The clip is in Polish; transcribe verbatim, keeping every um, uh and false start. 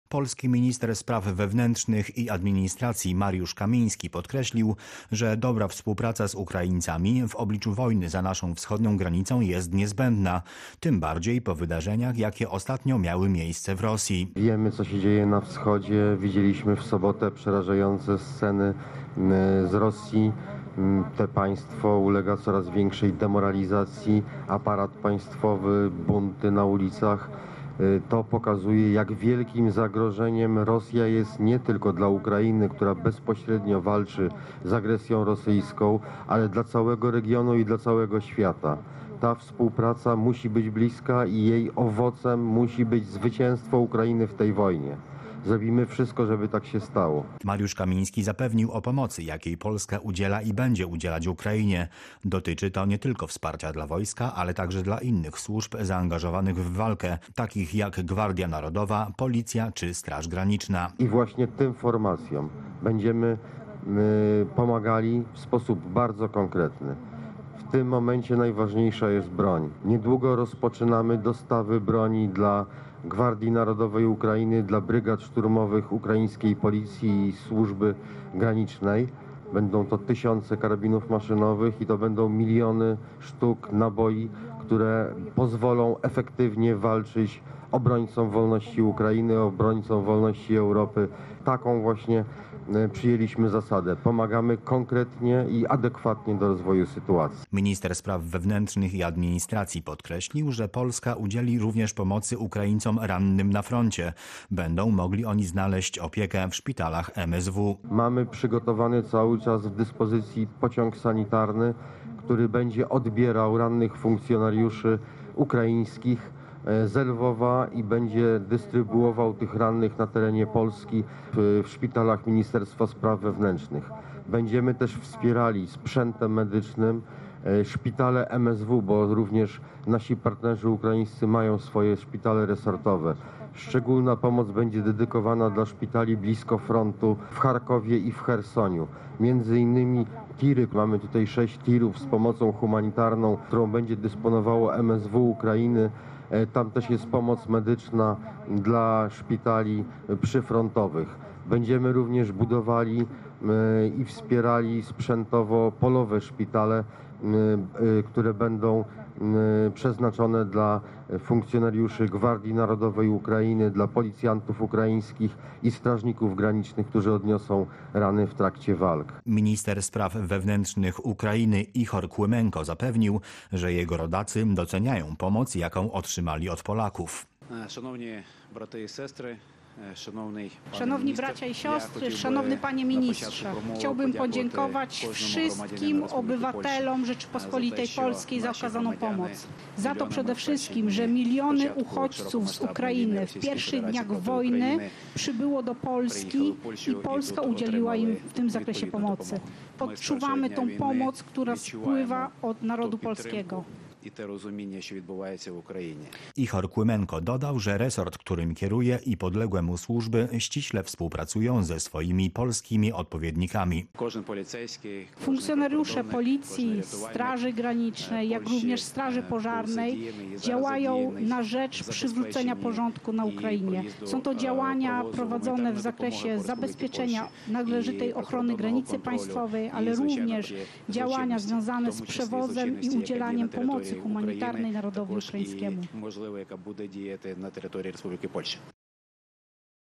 Polski minister spraw wewnętrznych i administracji Mariusz Kamiński podkreślił, że dobra współpraca z Ukraińcami w obliczu wojny za naszą wschodnią granicą jest niezbędna, tym bardziej po wydarzeniach, jakie ostatnio miały miejsce w Rosji. Wiemy, co się dzieje na wschodzie. Widzieliśmy w sobotę przerażające sceny z Rosji. Te państwo ulega coraz większej demoralizacji, aparat państwowy, bunty na ulicach. To pokazuje, jak wielkim zagrożeniem Rosja jest nie tylko dla Ukrainy, która bezpośrednio walczy z agresją rosyjską, ale dla całego regionu i dla całego świata. Ta współpraca musi być bliska i jej owocem musi być zwycięstwo Ukrainy w tej wojnie. Zrobimy wszystko, żeby tak się stało. Mariusz Kamiński zapewnił o pomocy, jakiej Polska udziela i będzie udzielać Ukrainie. Dotyczy to nie tylko wsparcia dla wojska, ale także dla innych służb zaangażowanych w walkę, takich jak Gwardia Narodowa, Policja czy Straż Graniczna. I właśnie tym formacjom będziemy y, pomagali w sposób bardzo konkretny. W tym momencie najważniejsza jest broń. Niedługo rozpoczynamy dostawy broni dla Gwardii Narodowej Ukrainy, dla brygad szturmowych ukraińskiej policji i służby granicznej. Będą to tysiące karabinów maszynowych i to będą miliony sztuk naboi, które pozwolą efektywnie walczyć obrońcom wolności Ukrainy, obrońcom wolności Europy. Taką właśnie przyjęliśmy zasadę. Pomagamy konkretnie i adekwatnie do rozwoju sytuacji. Minister spraw wewnętrznych i administracji podkreślił, że Polska udzieli również pomocy Ukraińcom rannym na froncie. Będą mogli oni znaleźć opiekę w szpitalach M S W. Mamy przygotowany cały czas w dyspozycji pociąg sanitarny, który będzie odbierał rannych funkcjonariuszy ukraińskich z Lwowa i będzie dystrybuował tych rannych na terenie Polski w, w szpitalach Ministerstwa Spraw Wewnętrznych. Będziemy też wspierali sprzętem medycznym szpitale M S W, bo również nasi partnerzy ukraińscy mają swoje szpitale resortowe. Szczególna pomoc będzie dedykowana dla szpitali blisko frontu w Charkowie i w Chersoniu. Między innymi tiry, mamy tutaj sześć tirów z pomocą humanitarną, którą będzie dysponowało M S W Ukrainy. Tam też jest pomoc medyczna dla szpitali przyfrontowych. Będziemy również budowali i wspierali sprzętowo polowe szpitale, które będą przeznaczone dla funkcjonariuszy Gwardii Narodowej Ukrainy, dla policjantów ukraińskich i strażników granicznych, którzy odniosą rany w trakcie walk. Minister spraw wewnętrznych Ukrainy Ichor Kłymenko zapewnił, że jego rodacy doceniają pomoc, jaką otrzymali od Polaków. Szanowni braty i sestry, Szanowni bracia i siostry, szanowny panie ministrze, chciałbym podziękować wszystkim obywatelom Rzeczypospolitej Polskiej za okazaną pomoc. Za to przede wszystkim, że miliony uchodźców z Ukrainy w pierwszych dniach wojny przybyło do Polski i Polska udzieliła im w tym zakresie pomocy. Odczuwamy tą pomoc, która spływa od narodu polskiego. I te rozumienie, co odbywa się w Ukrainie. Ichor Kłymenko dodał, że resort, którym kieruje i podległe mu służby ściśle współpracują ze swoimi polskimi odpowiednikami. Funkcjonariusze policji, Straży Granicznej, jak również Straży Pożarnej działają na rzecz przywrócenia porządku na Ukrainie. Są to działania prowadzone w zakresie zabezpieczenia należytej ochrony granicy państwowej, ale również działania związane z przewozem i udzielaniem pomocy humanitarnej narodowi ukraińskiemu. Можливо, яка буде діяти на території Республіки Польща.